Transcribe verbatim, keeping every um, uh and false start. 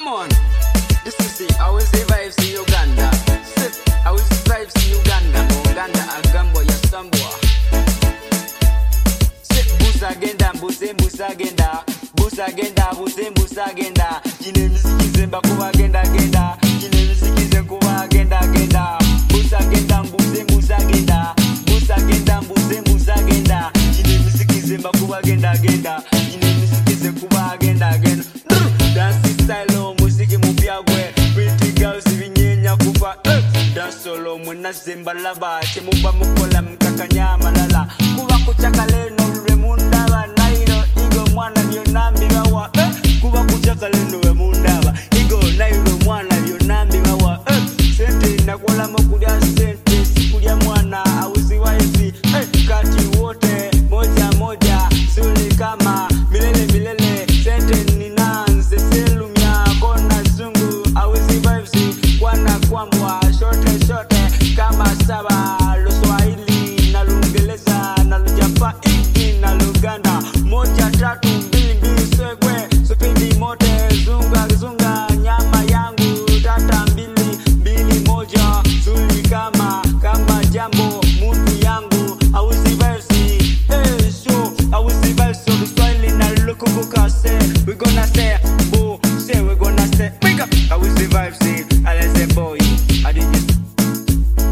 Come on. This is the I will say vibes in Uganda. Sit, I will say vibes in Uganda. Uganda agambo ya sambwa. Sit, busa agenda, buse busa agenda. Busa agenda, buse busa agenda. Jine muziki zemba kuba agenda agenda. Jine muziki zemba kuba agenda agenda. Busa agenda, buse busa agenda. Busa agenda, buse busa agenda. Jine muziki zemba kuba agenda agenda. Jine muziki zemba kuba agenda agenda. Dance style muziki mupyagwe. Pretty girls vinyenya kufa. Dance solo muna zemba laba. Chemuba mukola mkakanya malala. Kuba kuchaka leno lwe mundaba. Nairo igo mwana lyonambi bawa. Kuba kuchaka leno lwe mundaba. Igo nairo mwana lyonambi bawa. Sente nakola mokulia sente. Sikulia mwana awuzi waisi. Kati wote moja moja. Zuli kama milele milele. Sente ninanze selumia kona zungu. Awuzi vibes kwana kwambwa. Shote shote kama saba. Lo Swahili na Lungeleza na Lujapa iki na Luganda. Moja tatu mbili mbili segwe. Supindi mote zunga zunga. Nyama yangu tata mbili mbili moja. Zuli kama kama jambo mutu yangu. Awuzi vibes. Hey show. Awuzi vibes so the Swahili na lukumbuka say. We gonna say